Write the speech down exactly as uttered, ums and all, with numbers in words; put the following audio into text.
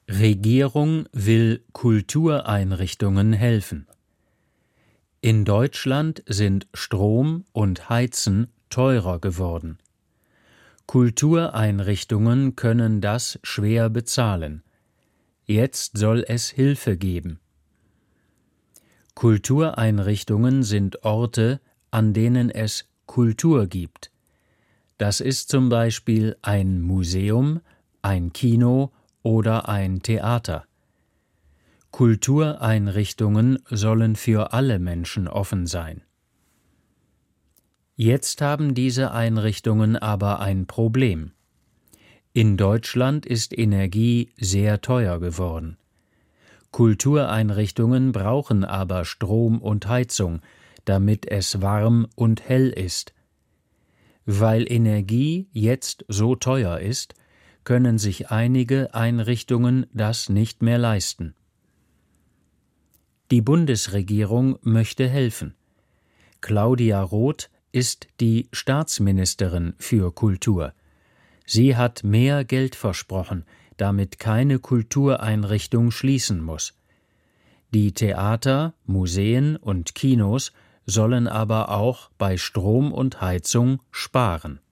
Regierung will Kultureinrichtungen helfen. In Deutschland sind Strom und Heizen teurer geworden. Kultureinrichtungen können das schwer bezahlen. Jetzt soll es Hilfe geben. Kultureinrichtungen sind Orte, an denen es Kultur gibt. Das ist zum Beispiel ein Museum, ein Kino oder ein Theater. Kultureinrichtungen sollen für alle Menschen offen sein. Jetzt haben diese Einrichtungen aber ein Problem. In Deutschland ist Energie sehr teuer geworden. Kultureinrichtungen brauchen aber Strom und Heizung, damit es warm und hell ist. Weil Energie jetzt so teuer ist, können sich einige Einrichtungen das nicht mehr leisten. Die Bundesregierung möchte helfen. Claudia Roth ist die Staatsministerin für Kultur. Sie hat mehr Geld versprochen, damit keine Kultureinrichtung schließen muss. Die Theater, Museen und Kinos sollen aber auch bei Strom und Heizung sparen.